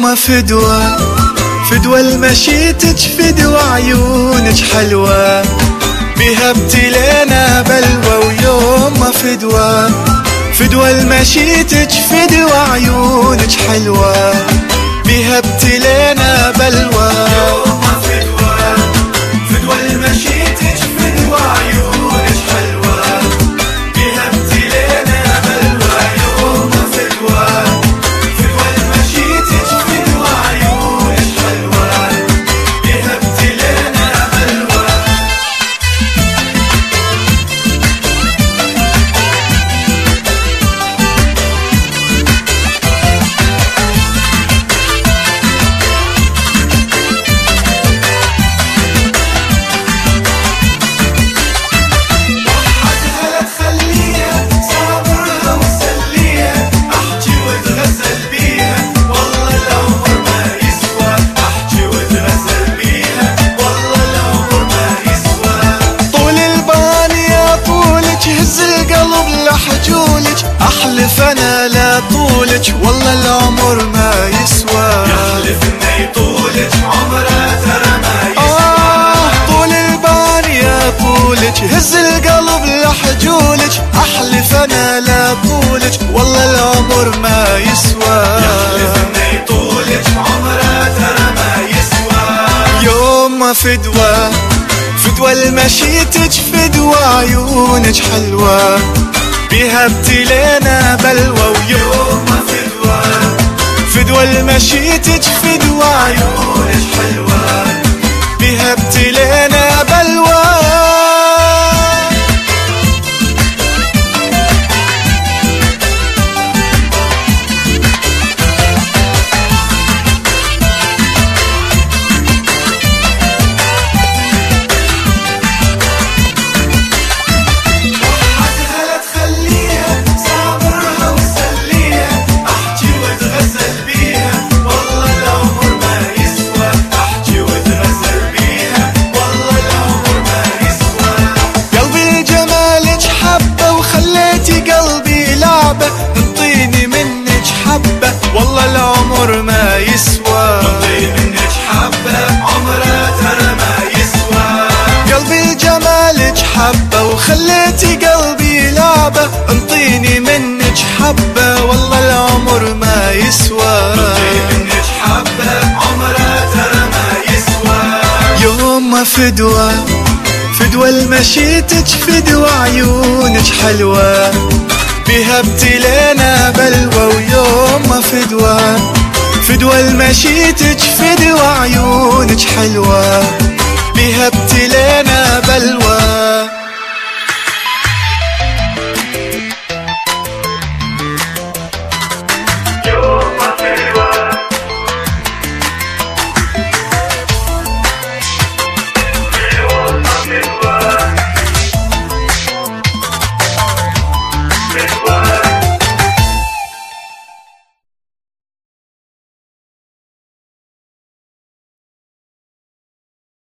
يوم فدوى فدوى المشيتك فدوى عيونك حلوة بها ابتلينا بلوى ويوم فدوى فدوى المشيتك فدوى عيونك حلوة بها ابتلينا بلوى يوم فدوى فدوى المشيتك فدوى عيونك حلوة بها ابتلينا بلوى يوم فدوى فدوى المشيتك فدوى عيونك حلوة بها ابتلينا بلوى أحلف أنا لا طولك والله العمر ما يسوى يحلف إني طولك عمره ترى ما يسوى طول البال يا طولك هز القلب لحجولك أحلف أنا لا طولك والله العمر ما يسوى يحلف إني طولك عمره ترى ما يسوى يوم ما فدوى فدوى المشيتك فدوى عيونك حلوة بها ابتلينا بلوى ويوم فدوى فدوى المشيتك فدوى عيونك حلوة بها ابتلينا بلوى انطيني منك حبة والله العمر ما يسوى انطيني منك حبة عمره ترى ما يسوى قلبي جمالك حبة وخليتي قلبي لعبة انطيني منك حبة والله العمر ما يسوى انطيني منك حبة عمره ترى ما يسوى يوم ما فدوى فدوى المشيتك فدوى عيونك حلوة بها ابتلينا بلوى ويوم ما فدوى فدوى المشيتك فدوى عيونك حلوة